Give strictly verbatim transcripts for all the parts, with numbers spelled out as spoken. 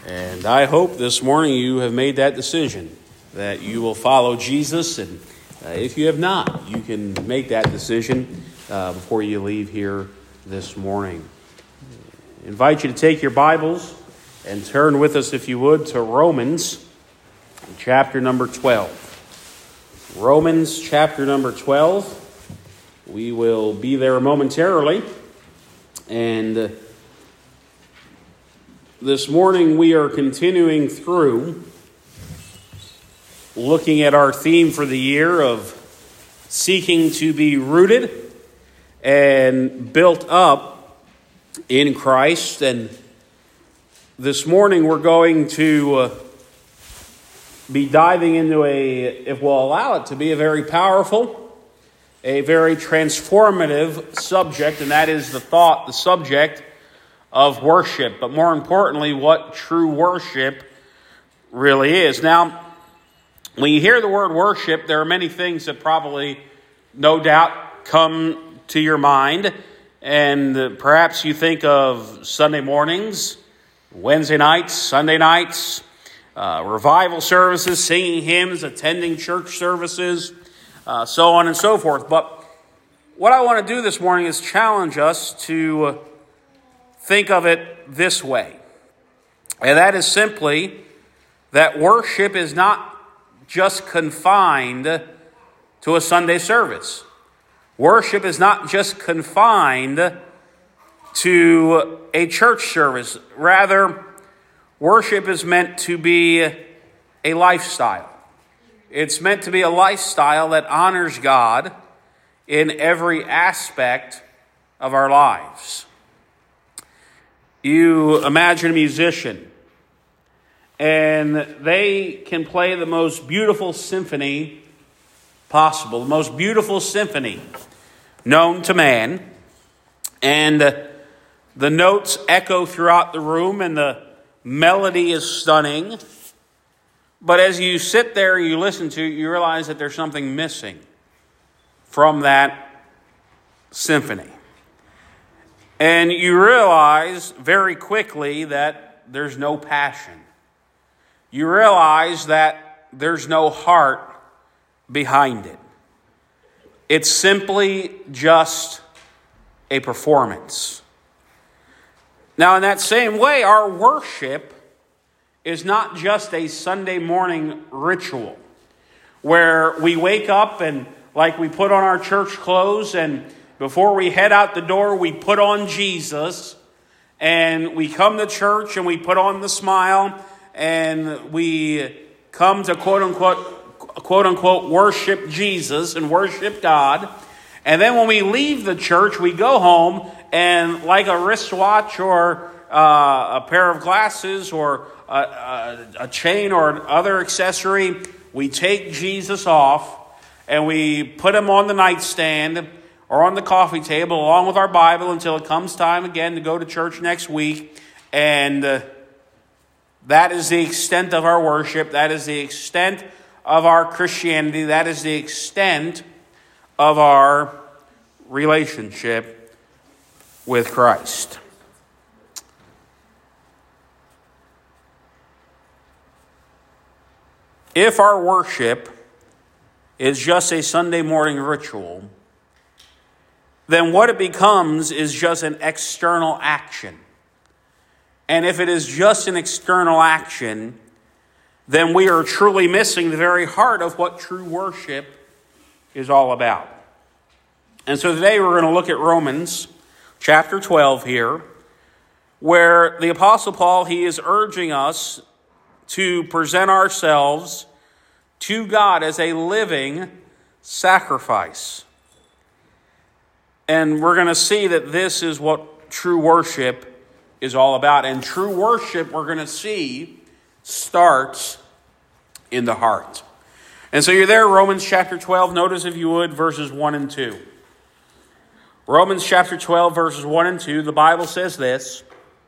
And I hope this morning you have made that decision, that you will follow Jesus. And uh, if you have not, you can make that decision uh, before you leave here this morning. I invite you to take your Bibles and turn with us, if you would, to Romans chapter number twelve. Romans chapter number twelve. We will be there momentarily. And uh, this morning we are continuing through looking at our theme for the year of seeking to be rooted and built up in Christ. And this morning we're going to uh, be diving into a, if we'll allow it to be, a very powerful, a very transformative subject, and that is the thought, the subject of worship. But more importantly, what true worship really is. Now, when you hear the word worship, there are many things that probably, no doubt, come to your mind. And perhaps you think of Sunday mornings, Wednesday nights, Sunday nights, uh, revival services, singing hymns, attending church services, uh, so on and so forth. But what I want to do this morning is challenge us to uh, think of it this way. And that is simply that worship is not just confined to a Sunday service. Worship is not just confined to a church service. Rather, worship is meant to be a lifestyle. It's meant to be a lifestyle that honors God in every aspect of our lives. You imagine a musician, and they can play the most beautiful symphony possible, the most beautiful symphony known to man, and the notes echo throughout the room, and the melody is stunning. But as you sit there, you listen to it, you realize that there's something missing from that symphony. And you realize very quickly that there's no passion. You realize that there's no heart behind it. It's simply just a performance. Now, in that same way, our worship is not just a Sunday morning ritual where we wake up and, like, we put on our church clothes, and before we head out the door, we put on Jesus, and we come to church and we put on the smile, and we come to quote unquote, quote unquote, worship Jesus and worship God. And then when we leave the church, we go home, and like a wristwatch or uh, a pair of glasses or a, a, a chain or other accessory, we take Jesus off and we put him on the nightstand or on the coffee table along with our Bible until it comes time again to go to church next week. And uh, that is the extent of our worship. That is the extent of our Christianity. That is the extent of our relationship with Christ. If our worship is just a Sunday morning ritual, then what it becomes is just an external action. And if it is just an external action, then we are truly missing the very heart of what true worship is all about. And so today we're going to look at Romans chapter twelve here, where the Apostle Paul, he is urging us to present ourselves to God as a living sacrifice. And we're going to see that this is what true worship is all about. And true worship, we're going to see, starts in the heart. And so you're there, Romans chapter twelve. Notice, if you would, verses one and two. Romans chapter twelve, verses one and two, the Bible says this: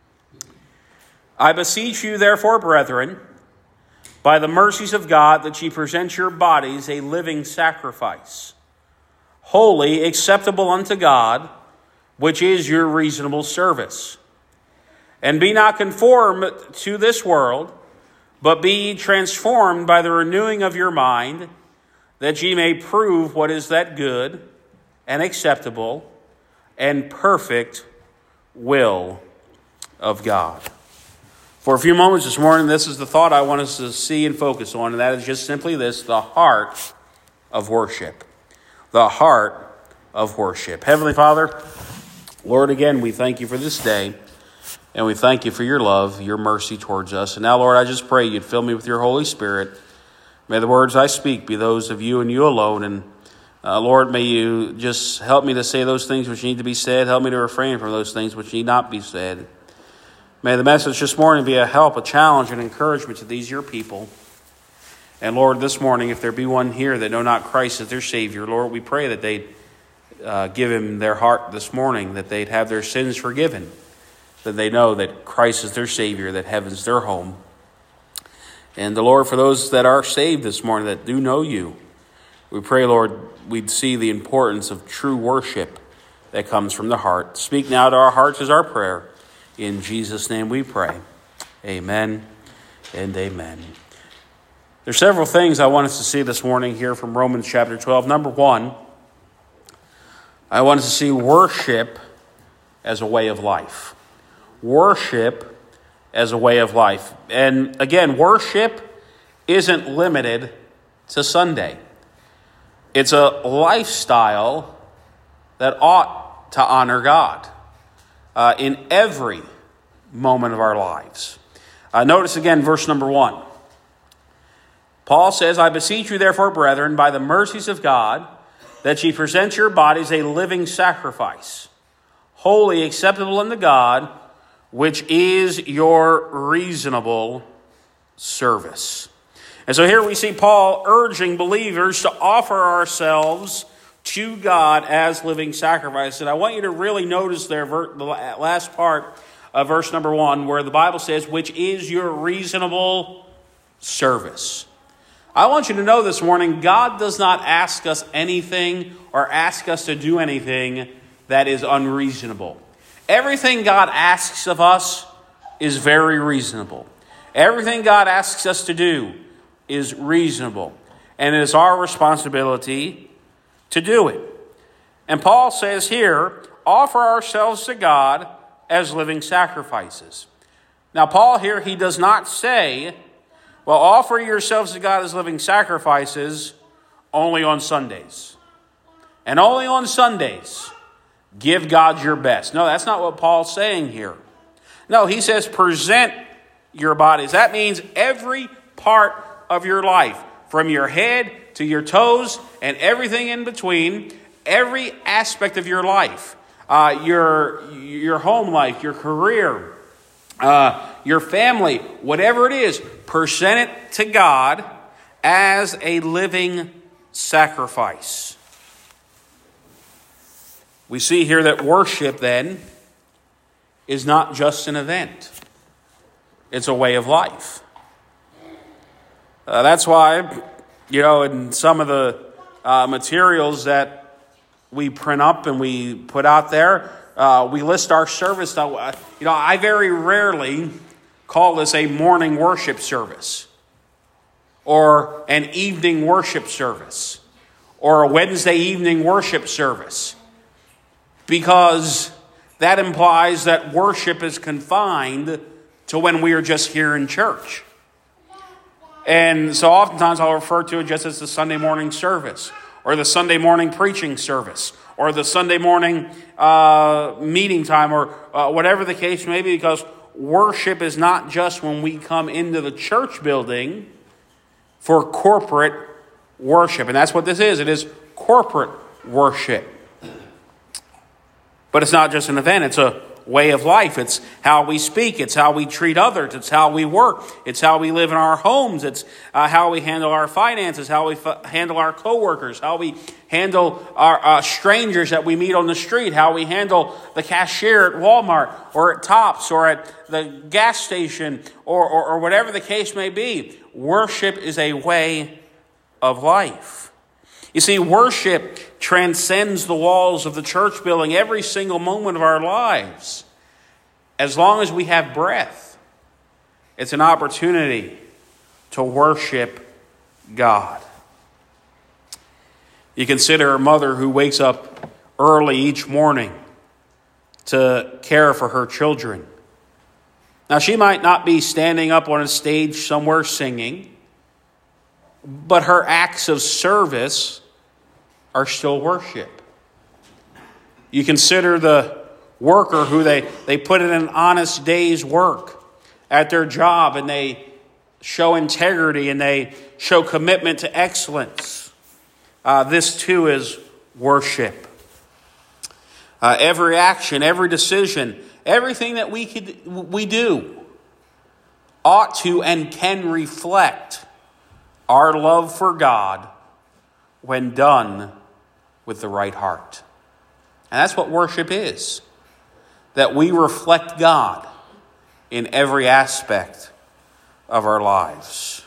I beseech you, therefore, brethren, by the mercies of God, that ye present your bodies a living sacrifice, holy, acceptable unto God, which is your reasonable service. And be not conformed to this world, but be ye transformed by the renewing of your mind, that ye may prove what is that good and acceptable and perfect will of God. For a few moments this morning, this is the thought I want us to see and focus on, and that is just simply this: the heart of worship. The heart of worship. Heavenly Father, Lord, again, we thank you for this day, and we thank you for your love, your mercy towards us. And now, Lord, I just pray you'd fill me with your Holy Spirit. May the words I speak be those of you and you alone. And uh, Lord, may you just help me to say those things which need to be said. Help me to refrain from those things which need not be said. May the message this morning be a help, a challenge, and encouragement to these your people. And Lord, this morning, if there be one here that know not Christ as their Savior, Lord, we pray that they'd uh, give him their heart this morning, that they'd have their sins forgiven, that they know that Christ is their Savior, that heaven's their home. And the Lord, for those that are saved this morning, that do know you, we pray, Lord, we'd see the importance of true worship that comes from the heart. Speak now to our hearts is our prayer. In Jesus' name we pray. Amen and amen. There's several things I want us to see this morning here from Romans chapter twelve. Number one, I want us to see worship as a way of life. Worship as a way of life. And again, worship isn't limited to Sunday. It's a lifestyle that ought to honor God uh, in every moment of our lives. Uh, notice again verse number one. Paul says, I beseech you therefore, brethren, by the mercies of God, that ye present your bodies a living sacrifice, holy, acceptable unto God, which is your reasonable service. And so here we see Paul urging believers to offer ourselves to God as living sacrifice. And I want you to really notice there, the last part of verse number one, where the Bible says, which is your reasonable service. I want you to know this morning, God does not ask us anything or ask us to do anything that is unreasonable. Everything God asks of us is very reasonable. Everything God asks us to do is reasonable. And it is our responsibility to do it. And Paul says here, offer ourselves to God as living sacrifices. Now, Paul here, he does not say, well, offer yourselves to God as living sacrifices only on Sundays. And only on Sundays, give God your best. No, that's not what Paul's saying here. No, he says present your bodies. That means every part of your life, from your head to your toes and everything in between, every aspect of your life, uh, your, your home life, your career, uh, your family, whatever it is, present it to God as a living sacrifice. We see here that worship then is not just an event. It's a way of life. Uh, that's why, you know, in some of the uh, materials that we print up and we put out there, uh, we list our service. Now, uh, you know, I very rarely call this a morning worship service or an evening worship service or a Wednesday evening worship service, because that implies that worship is confined to when we are just here in church. And so oftentimes I'll refer to it just as the Sunday morning service, or the Sunday morning preaching service, or the Sunday morning uh, meeting time, or uh, whatever the case may be, because worship is not just when we come into the church building for corporate worship. And that's what this is. It is corporate worship. But it's not just an event. It's a way of life. It's how we speak. It's how we treat others. It's how we work. It's how we live in our homes. It's uh, how we handle our finances, how we f- handle our coworkers, how we handle our uh, strangers that we meet on the street, how we handle the cashier at Walmart or at Tops or at the gas station or, or, or whatever the case may be. Worship is a way of life. You see, worship transcends the walls of the church building every single moment of our lives. as long as we have breath, it's an opportunity to worship God. You consider a mother who wakes up early each morning to care for her children. Now, she might not be standing up on a stage somewhere singing, but her acts of service are still worship. You consider the worker who they, they put in an honest day's work at their job, and they show integrity and they show commitment to excellence. Uh, this too is worship. Uh, every action, every decision, everything that we could, we do ought to and can reflect our love for God when done with the right heart. And that's what worship is. That we reflect God in every aspect of our lives.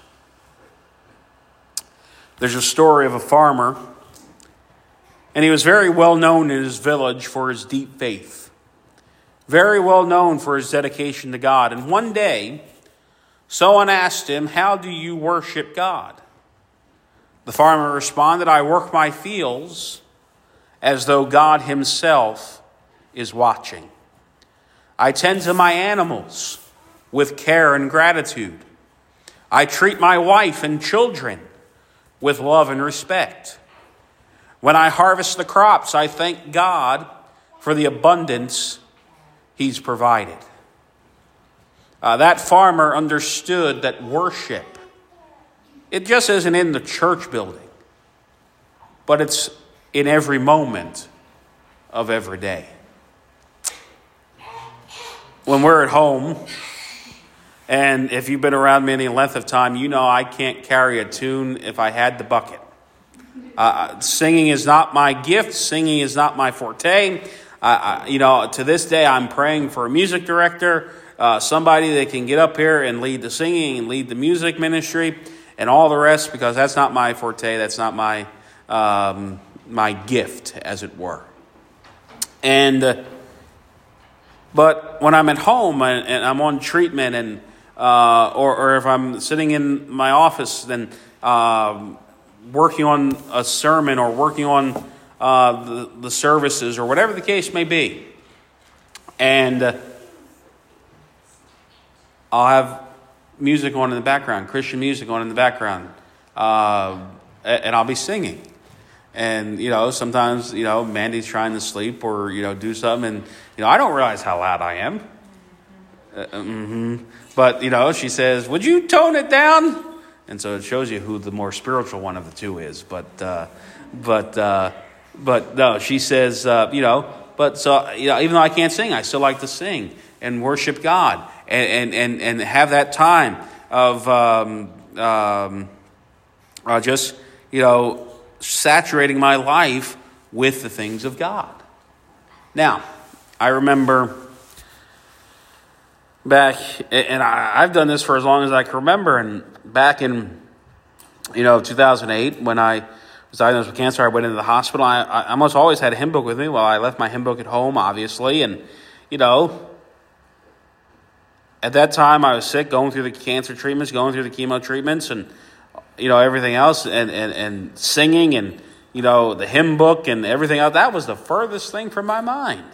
There's a story of a farmer, and he was very well known in his village for his deep faith. Very well known for his dedication to God. And one day, someone asked him, "How do you worship God?" The farmer responded, "I work my fields as though God himself is watching. I tend to my animals with care and gratitude. I treat my wife and children with love and respect. When I harvest the crops, I thank God for the abundance he's provided." Uh, that farmer understood that worship, it just isn't in the church building, but it's in every moment of every day. When we're at home, and if you've been around me any length of time, you know I can't carry a tune if I had the bucket. Uh, singing is not my gift. Singing is not my forte. Uh, I, you know, to this day, I'm praying for a music director, uh, somebody that can get up here and lead the singing and lead the music ministry and all the rest, because that's not my forte. That's not my um, my gift, as it were. And uh, but when I'm at home and, and I'm on treatment, and uh, or, or if I'm sitting in my office, then um, working on a sermon or working on uh, the, the services or whatever the case may be, and uh, I'll have music on in the background, Christian music on in the background, uh, and I'll be singing. And, you know, sometimes, you know, Mandy's trying to sleep or, you know, do something. And, you know, I don't realize how loud I am. Uh, mm-hmm. But, you know, she says, "Would you tone it down?" And so it shows you who the more spiritual one of the two is. But, uh, but, uh, but no, she says, uh, you know, but so, you know, even though I can't sing, I still like to sing and worship God and, and, and, and have that time of um, um, uh, just, you know, saturating my life with the things of God. Now, I remember back, and I, I've done this for as long as I can remember, and back in, you know, two thousand eight, when I was diagnosed with cancer, I went into the hospital. I, I almost always had a hymn book with me. Well, I left my hymn book at home, obviously, and, you know, at that time I was sick, going through the cancer treatments, going through the chemo treatments, and you know, everything else, and, and, and singing, and, you know, the hymn book and everything else. That was the furthest thing from my mind.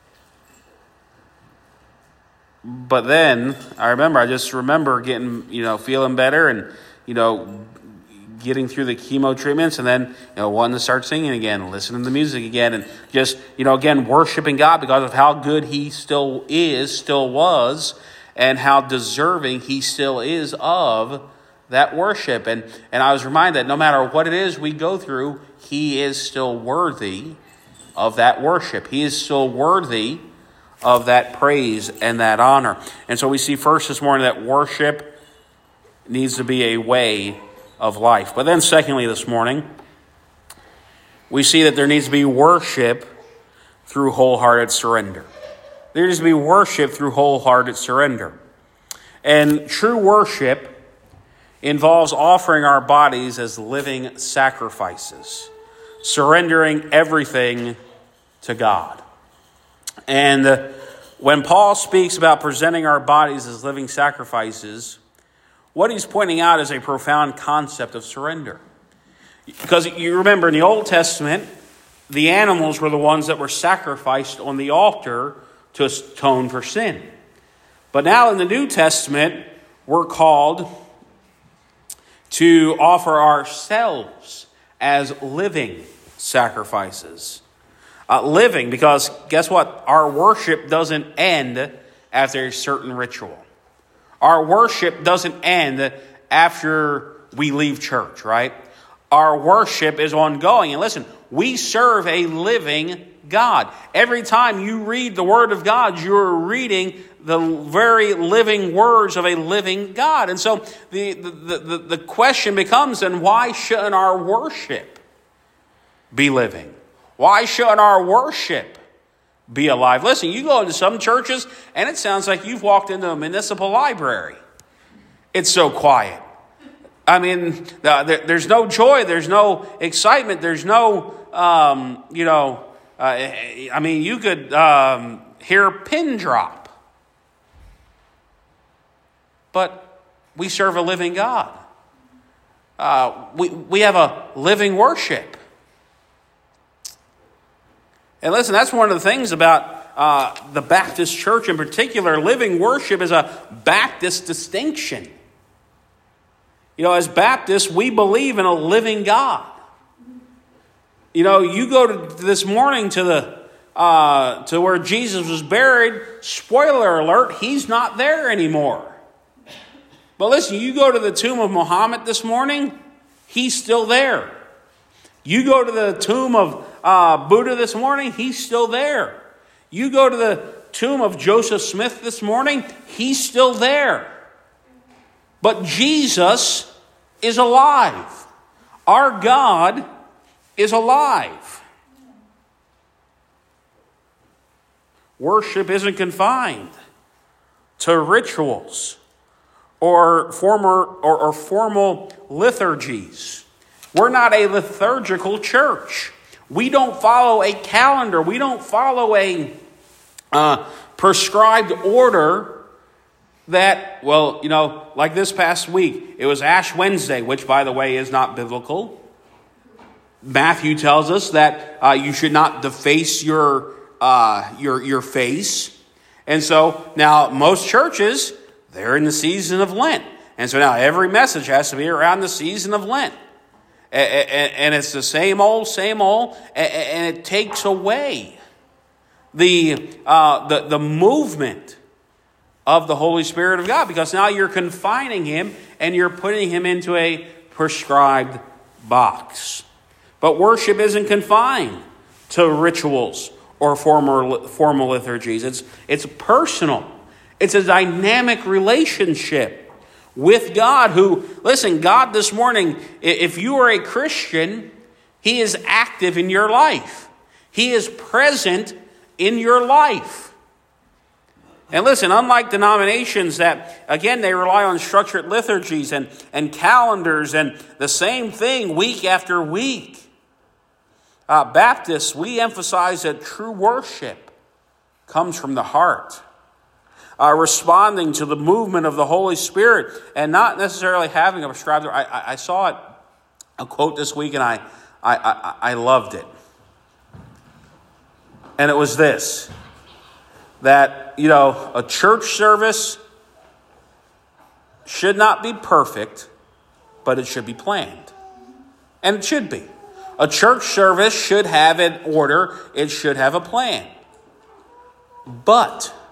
But then, I remember, I just remember getting, you know, feeling better and, you know, getting through the chemo treatments, and then, you know, wanting to start singing again, listening to the music again, and just, you know, again, worshiping God because of how good he still is, still was, and how deserving he still is of that worship. And, and I was reminded that no matter what it is we go through, he is still worthy of that worship. He is still worthy of that praise and that honor. And so we see first this morning that worship needs to be a way of life. But then secondly this morning, we see that there needs to be worship through wholehearted surrender. There needs to be worship through wholehearted surrender. And true worship involves offering our bodies as living sacrifices, surrendering everything to God. And uh, when Paul speaks about presenting our bodies as living sacrifices, what he's pointing out is a profound concept of surrender. Because you remember in the Old Testament, the animals were the ones that were sacrificed on the altar to atone for sin. But now in the New Testament, we're called to offer ourselves as living sacrifices. Uh, living, because guess what? Our worship doesn't end after a certain ritual. Our worship doesn't end after we leave church, right? Our worship is ongoing. And listen, we serve a living God. Every time you read the Word of God, you're reading the very living words of a living God. And so the, the, the, the question becomes, then why shouldn't our worship be living? Why shouldn't our worship be alive? Listen, you go into some churches and it sounds like you've walked into a municipal library. It's so quiet. I mean, there's no joy, there's no excitement, there's no, um, you know, uh, I mean, you could um, hear a pin drop. But we serve a living God. Uh, we, we have a living worship. And listen, that's one of the things about uh, the Baptist church in particular. Living worship is a Baptist distinction. You know, as Baptists, we believe in a living God. You know, you go to this morning to the uh, to where Jesus was buried. Spoiler alert, he's not there anymore. But listen, you go to the tomb of Muhammad this morning, he's still there. You go to the tomb of uh, Buddha this morning, he's still there. You go to the tomb of Joseph Smith this morning, he's still there. But Jesus is alive. Our God is alive. Worship isn't confined to rituals or former or, or formal liturgies. We're not a liturgical church. We don't follow a calendar. We don't follow a uh, prescribed order that, well, you know, like this past week, it was Ash Wednesday, which, by the way, is not biblical. Matthew tells us that uh, you should not deface your uh, your your face. And so now most churches, they're in the season of Lent. And so now every message has to be around the season of Lent. And it's the same old, same old, and it takes away the uh, the the movement of the Holy Spirit of God, because now you're confining him and you're putting him into a prescribed box. But worship isn't confined to rituals or formal formal liturgies. It's it's personal. It's a dynamic relationship with God who, listen, God this morning, if you are a Christian, he is active in your life. He is present in your life. And listen, unlike denominations that, again, they rely on structured liturgies and, and calendars and the same thing week after week, uh, Baptists, we emphasize that true worship comes from the heart. Uh, responding to the movement of the Holy Spirit and not necessarily having a prescribed. I, I, I saw it, a quote this week, and I, I, I, I loved it. And it was this, that, you know, a church service should not be perfect, but it should be planned. And it should be. A church service should have an order. It should have a plan. But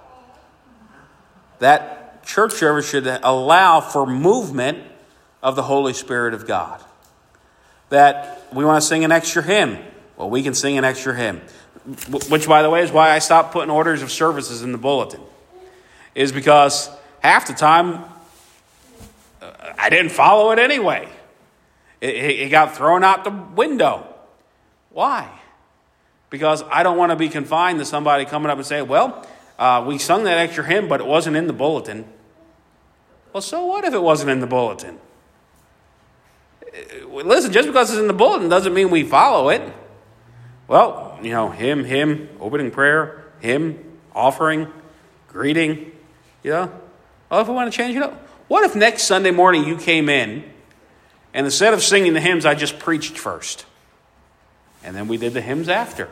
that church service should allow for movement of the Holy Spirit of God. That we want to sing an extra hymn. Well, we can sing an extra hymn. Which, by the way, is why I stopped putting orders of services in the bulletin. Is because half the time, I didn't follow it anyway. It, it got thrown out the window. Why? Because I don't want to be confined to somebody coming up and saying, well, Uh, we sung that extra hymn, but it wasn't in the bulletin. Well, so what if it wasn't in the bulletin? Listen, just because it's in the bulletin doesn't mean we follow it. Well, you know, hymn, hymn, opening prayer, hymn, offering. greeting, you know. Well, if we want to change it up, what if next Sunday morning you came in and instead of singing the hymns, I just preached first? And then we did the hymns after.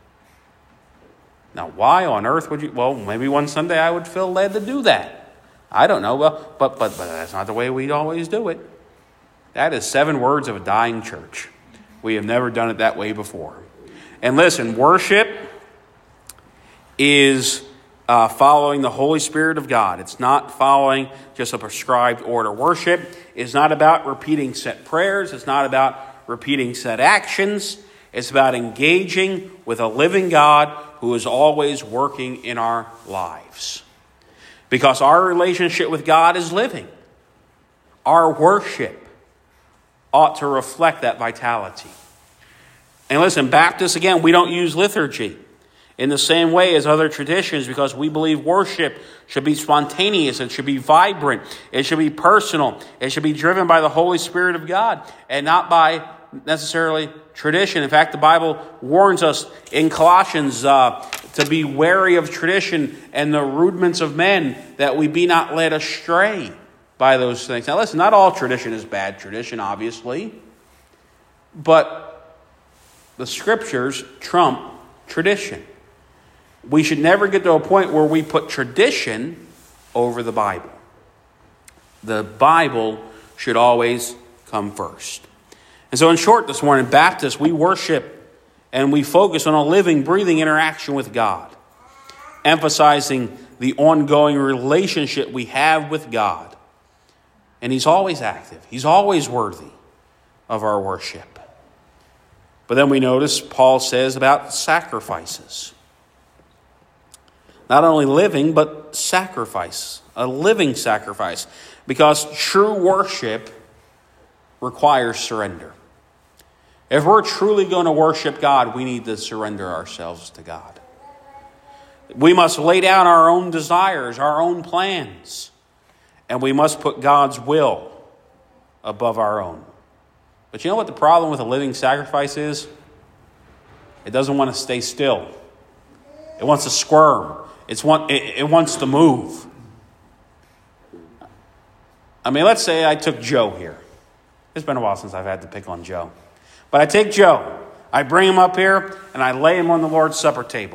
Now, why on earth would you? Well, maybe one Sunday I would feel led to do that. I don't know. Well, but, but, but that's not the way we always do it. That is seven words of a dying church. We have never done it that way before. And listen, worship is uh, following the Holy Spirit of God. It's not following just a prescribed order. Worship is not about repeating set prayers. It's not about repeating set actions. It's about engaging with a living God who is always working in our lives. Because our relationship with God is living. Our worship ought to reflect that vitality. And listen, Baptists, again, we don't use liturgy in the same way as other traditions because we believe worship should be spontaneous. It should be vibrant. It should be personal. It should be driven by the Holy Spirit of God and not by necessarily tradition. In fact, the Bible warns us in Colossians uh, to be wary of tradition and the rudiments of men, that we be not led astray by those things. Now listen, not all tradition is bad tradition, obviously, but the Scriptures trump tradition. We should never get to a point where we put tradition over the Bible. The Bible should always come first. And so in short this morning, Baptists, we worship and we focus on a living, breathing interaction with God, emphasizing the ongoing relationship we have with God. And He's always active. He's always worthy of our worship. But then we notice Paul says about sacrifices. Not only living, but sacrifice. A living sacrifice. Because true worship requires surrender. If we're truly going to worship God, we need to surrender ourselves to God. We must lay down our own desires, our own plans, and we must put God's will above our own. But you know what the problem with a living sacrifice is? It doesn't want to stay still. It wants to squirm. It's want, it, it wants to move. I mean, let's say I took Joe here. It's been a while since I've had to pick on Joe. But I take Joe, I bring him up here, and I lay him on the Lord's Supper table.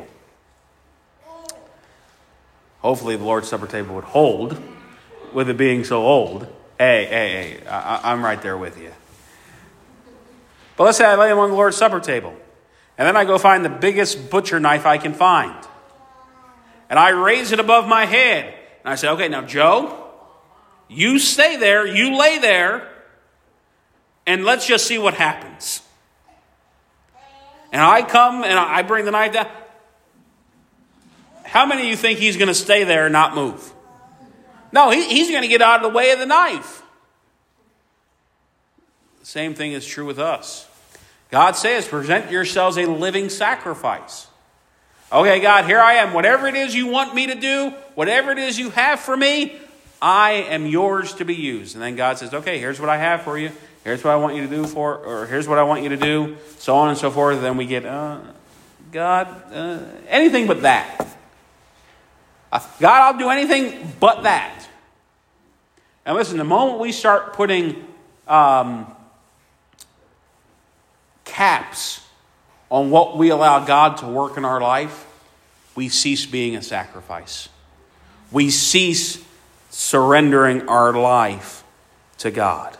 Hopefully the Lord's Supper table would hold, with it being so old. Hey, hey, hey, I, I'm right there with you. But let's say I lay him on the Lord's Supper table, and then I go find the biggest butcher knife I can find. And I raise it above my head, and I say, okay, now Joe, you stay there, you lay there, and let's just see what happens. And I come and I bring the knife down. How many of you think he's going to stay there and not move? No, he, he's going to get out of the way of the knife. The same thing is true with us. God says, present yourselves a living sacrifice. Okay, God, here I am. Whatever it is you want me to do, whatever it is you have for me, I am yours to be used. And then God says, okay, here's what I have for you. Here's what I want you to do for, or here's what I want you to do, so on and so forth. And then we get, uh, God, uh, anything but that. Uh, God, I'll do anything but that. And listen, the moment we start putting um, caps on what we allow God to work in our life, we cease being a sacrifice. We cease surrendering our life to God.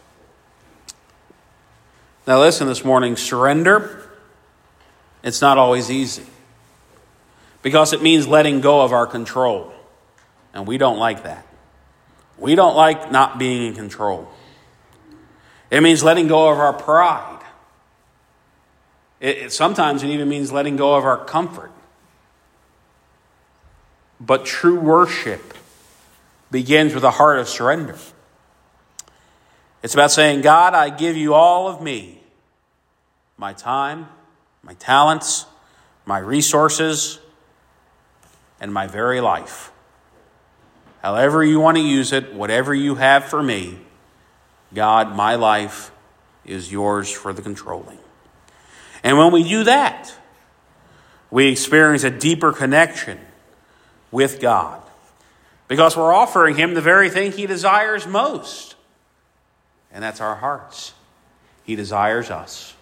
Now listen this morning, surrender, it's not always easy. Because it means letting go of our control. And we don't like that. We don't like not being in control. It means letting go of our pride. It, it, sometimes it even means letting go of our comfort. But true worship begins with a heart of surrender. It's about saying, God, I give you all of me. My time, my talents, my resources, and my very life. However you want to use it, whatever you have for me, God, my life is yours for the controlling. And when we do that, we experience a deeper connection with God. Because we're offering him the very thing he desires most. And that's our hearts. He desires us.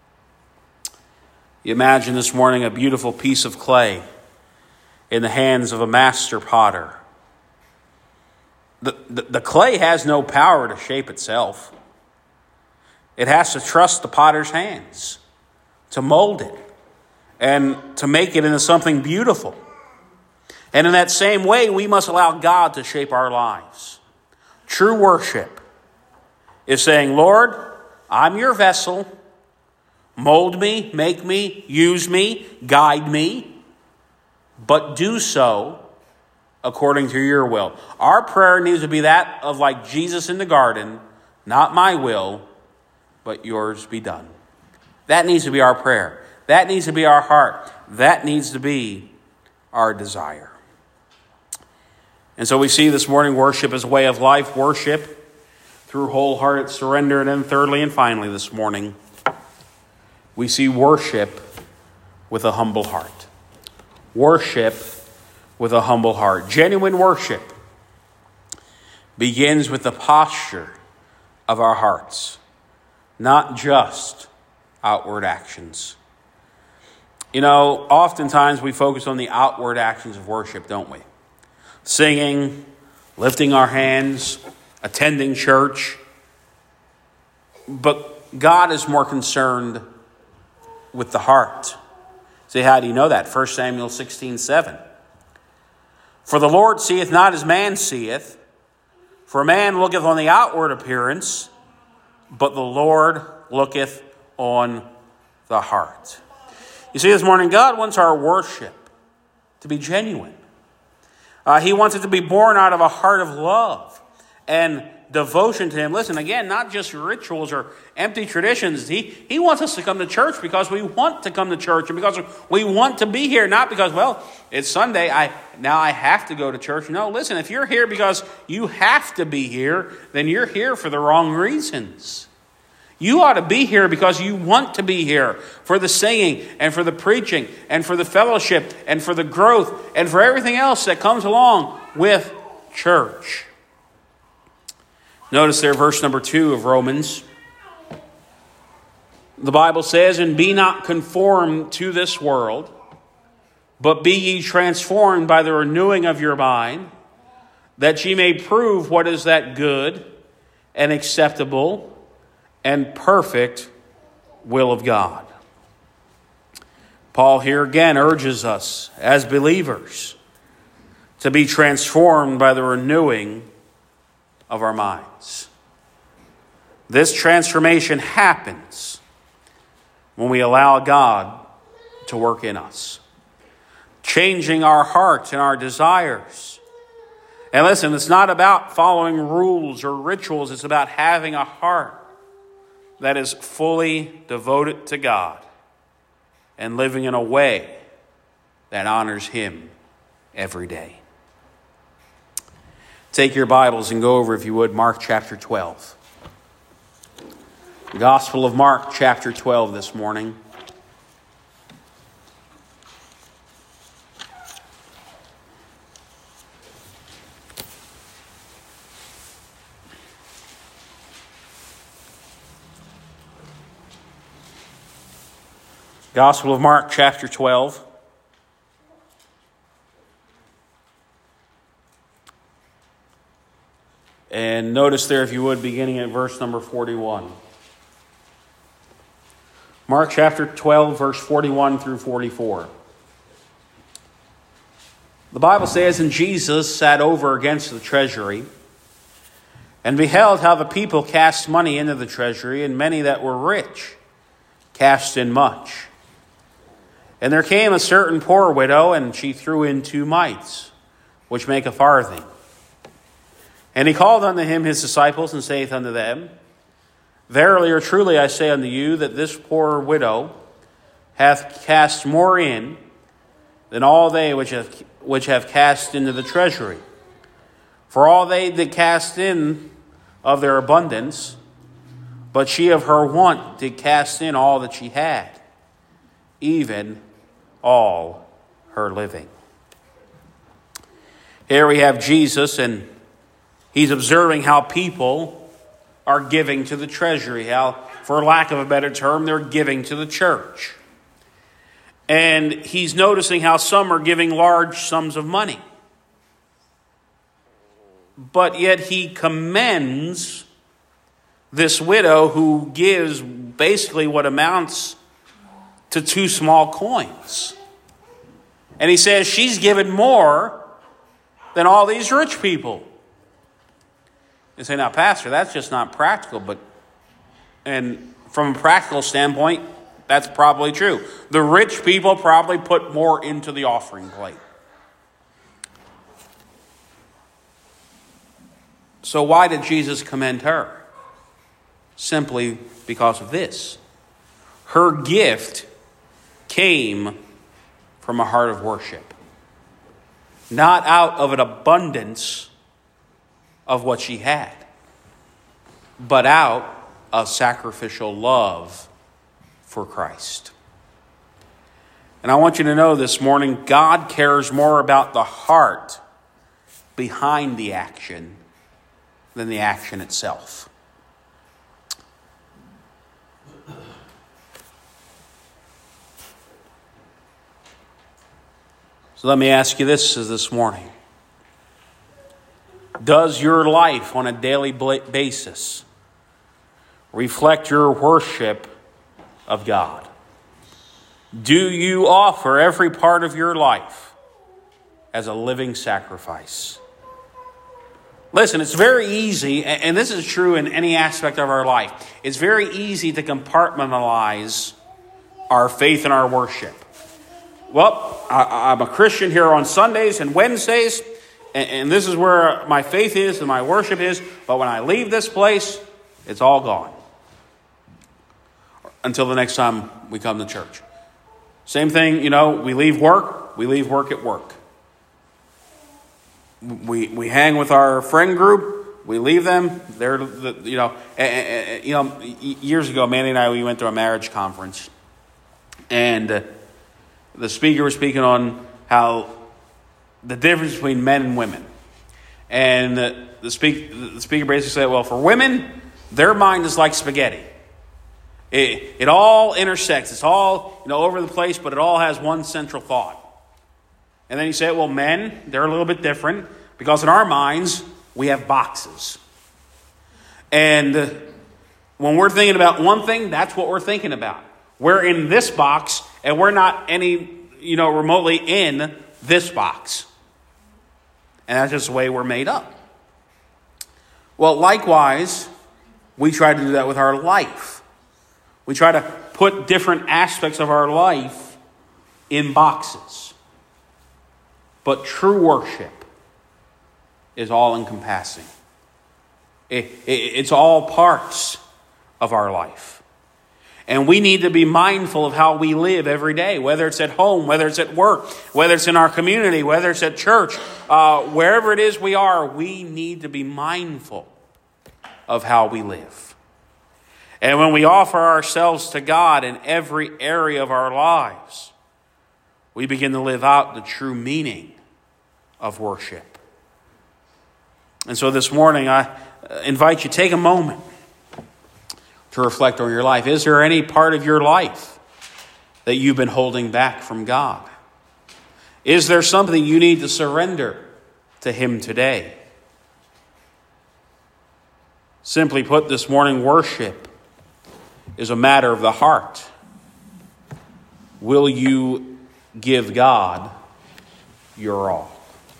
You imagine this morning a beautiful piece of clay in the hands of a master potter. The, the, the clay has no power to shape itself. It has to trust the potter's hands to mold it and to make it into something beautiful. And in that same way, we must allow God to shape our lives. True worship is saying, Lord, I'm your vessel. Mold me, make me, use me, guide me, but do so according to your will. Our prayer needs to be that of like Jesus in the garden, not my will, but yours be done. That needs to be our prayer. That needs to be our heart. That needs to be our desire. And so we see this morning worship as a way of life, worship through wholehearted surrender. And then thirdly and finally this morning, we see worship with a humble heart. Worship with a humble heart. Genuine worship begins with the posture of our hearts, not just outward actions. You know, oftentimes we focus on the outward actions of worship, don't we? Singing, lifting our hands, attending church. But God is more concerned with the heart. See, how do you know that? First Samuel sixteen seven. For the Lord seeth not as man seeth, for man looketh on the outward appearance, but the Lord looketh on the heart. You see, this morning, God wants our worship to be genuine. Uh, he wants it to be born out of a heart of love and devotion to him. Listen, again, not just rituals or empty traditions. He, he wants us to come to church because we want to come to church and because we want to be here, not because, well, it's Sunday, I now I have to go to church. No, listen, if you're here because you have to be here, then you're here for the wrong reasons. You ought to be here because you want to be here for the singing and for the preaching and for the fellowship and for the growth and for everything else that comes along with church. Notice there, verse number two of Romans. The Bible says, and be not conformed to this world, but be ye transformed by the renewing of your mind, that ye may prove what is that good and acceptable and perfect will of God. Paul here again urges us as believers to be transformed by the renewing of our minds. This transformation happens when we allow God to work in us, changing our hearts and our desires. And listen, it's not about following rules or rituals. It's about having a heart that is fully devoted to God and living in a way that honors him every day. Take your Bibles and go over, if you would, Mark chapter twelve. The Gospel of Mark chapter twelve this morning. Gospel of Mark chapter twelve. And notice there, if you would, beginning at verse number forty-one. Mark chapter twelve, verse forty-one through forty-four. The Bible says, and Jesus sat over against the treasury, and beheld how the people cast money into the treasury, and many that were rich cast in much. And there came a certain poor widow, and she threw in two mites, which make a farthing. And he called unto him his disciples, and saith unto them, verily or truly I say unto you, that this poor widow hath cast more in than all they which have, which have cast into the treasury. For all they did cast in of their abundance, but she of her want did cast in all that she had, even all her living. Here we have Jesus, and he's observing how people are giving to the treasury, how, for lack of a better term, they're giving to the church. And he's noticing how some are giving large sums of money. But yet he commends this widow who gives basically what amounts to two small coins. And he says she's given more than all these rich people. You say, now, Pastor, that's just not practical. But, and from a practical standpoint, that's probably true. The rich people probably put more into the offering plate. So why did Jesus commend her? Simply because of this. Her gift came from a heart of worship. Not out of an abundance of what she had, but out of sacrificial love for Christ. And I want you to know this morning, God cares more about the heart behind the action than the action itself. So let me ask you this this morning. Does your life on a daily basis reflect your worship of God? Do you offer every part of your life as a living sacrifice? Listen, it's very easy, and this is true in any aspect of our life. It's very easy to compartmentalize our faith and our worship. Well, I, I'm a Christian here on Sundays and Wednesdays, and, and this is where my faith is and my worship is. But when I leave this place, it's all gone. Until the next time we come to church. Same thing, you know, we leave work, we leave work at work. We we hang with our friend group, we leave them. They're, you know, you know, years ago, Manny and I, we went to a marriage conference, and uh, the speaker was speaking on how the difference between men and women. And uh, the, speak, the speaker basically said, well, for women, their mind is like spaghetti. It, it all intersects. It's all, you know, over the place, but it all has one central thought. And then he said, well, men, they're a little bit different because in our minds, we have boxes. And uh, when we're thinking about one thing, that's what we're thinking about. We're in this box, and we're not any, you know, remotely in this box. And that's just the way we're made up. Well, likewise, we try to do that with our life. We try to put different aspects of our life in boxes. But true worship is all-encompassing. It, it, it's all parts of our life. And we need to be mindful of how we live every day, whether it's at home, whether it's at work, whether it's in our community, whether it's at church, uh, wherever it is we are, we need to be mindful of how we live. And when we offer ourselves to God in every area of our lives, we begin to live out the true meaning of worship. And so this morning, I invite you to take a moment to reflect on your life. Is there any part of your life that you've been holding back from God? Is there something you need to surrender to Him today? Simply put, this morning, worship is a matter of the heart. Will you give God your all?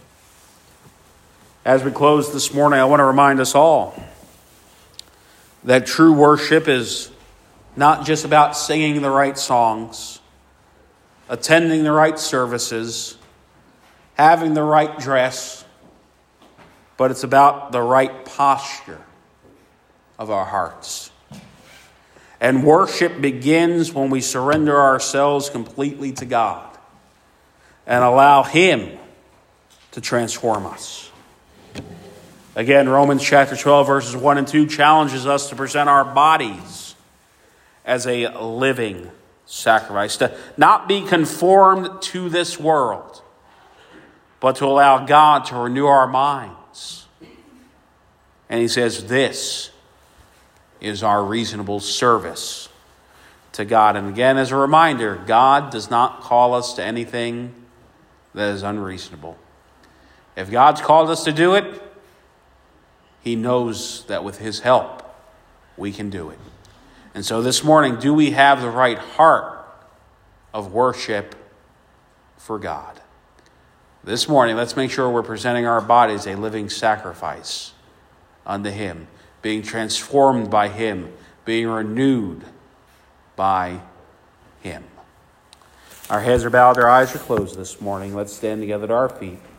As we close this morning, I want to remind us all that true worship is not just about singing the right songs, attending the right services, having the right dress, but it's about the right posture of our hearts. And worship begins when we surrender ourselves completely to God and allow Him to transform us. Again, Romans chapter twelve, verses one and two challenges us to present our bodies as a living sacrifice, to not be conformed to this world, but to allow God to renew our minds. And he says this is our reasonable service to God. And again, as a reminder, God does not call us to anything that is unreasonable. If God's called us to do it, he knows that with his help, we can do it. And so this morning, do we have the right heart of worship for God? This morning, let's make sure we're presenting our bodies a living sacrifice unto him, being transformed by him, being renewed by him. Our heads are bowed, our eyes are closed this morning. Let's stand together at our feet.